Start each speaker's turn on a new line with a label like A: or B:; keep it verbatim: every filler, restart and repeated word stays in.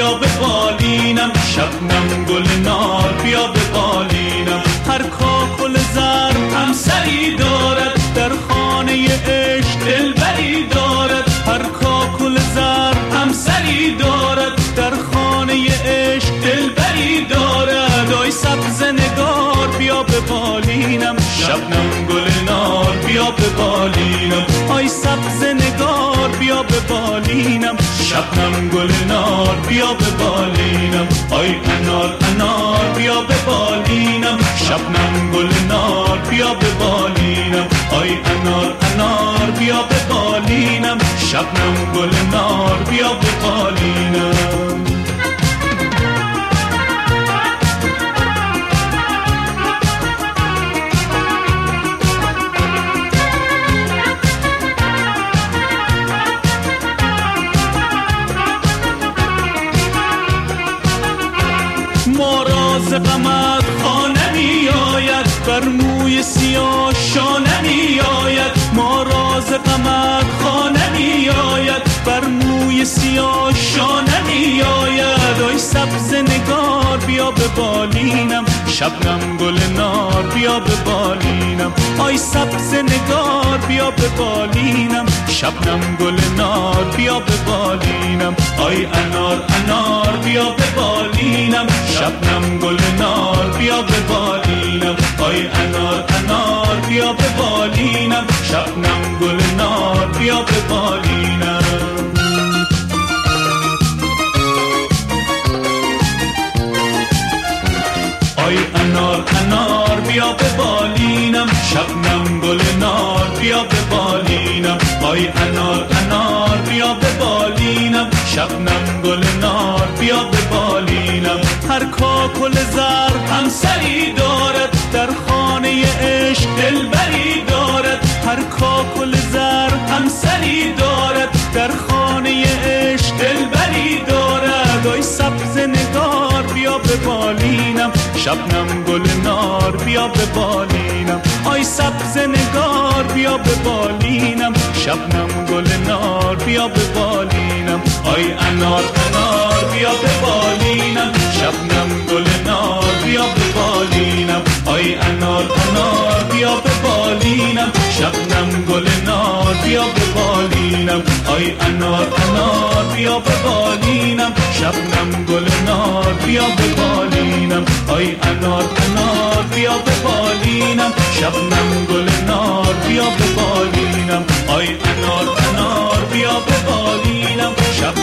A: بیا به بالینم، شبنم گل نار بیا به بالینم. هر کاکل زر همسری دارد، در خانه عشق دلبری دارد. هر کاکل زر همسری دارد، در خانه عشق دلبری دارد. آی سبز نگار بیا به بالینم، شبنم گل نار بیا به بالینم. آی سبز نگار بیا به بالینم، شبنم گل نار بیا به بالینم. آی انار انار بیا به بالینم، شبنم گل نار بیا به بالینم. آی انار انار بیا به بالینم، شبنم گل نار بیا به بالینم. ما راز غمت خانه می آید، بر موی سیاه شانه می آید. ما راز غمت خانه می آید، بر موی سیاه شانه می آید. آی سبز نگار بیا به بالینم، شبنم گل نار بیا به بالینم. آی سبز نگار بیا به بالینم، شبنم گل نار بیا به بالینم. آی انار انار بیا به بالینم، شبنم گل نار بیا به بالینم. آی انار انار بیا به بالینم، شبنم گل نار بیا به بالینم. آی انار انار بیا به بالینم، شبنم گل نار بیا به بالینم. آی انار انار بیا به بالینم، شبنم گل نار بیا به بالینم. هر کاکل زر همسری دارد، در خانه عشق دلبری دارد. هر کاکل زر همسری دارد، در خانه عشق دلبری دارد. آی سبز نگار بیا به بالینم، شبنم گل نار بیا به بالینم. آی سبز نگار بیا به بالینم، شبنم گل نار بیا به بالینم. آی انار انار بیا به بالینم، شبنم گل نار بیا به بالینم. آی انار انار بیا به بالینم، شبنم گل نار بیا به بالینم. آی انار انار بیا به بالینم، شبنم گل نار بیا به بالینم. آی انار انار بیا به بالینم، شبنم گل نار بیا به بالینم. آی انار انار بیا به بالینم، شب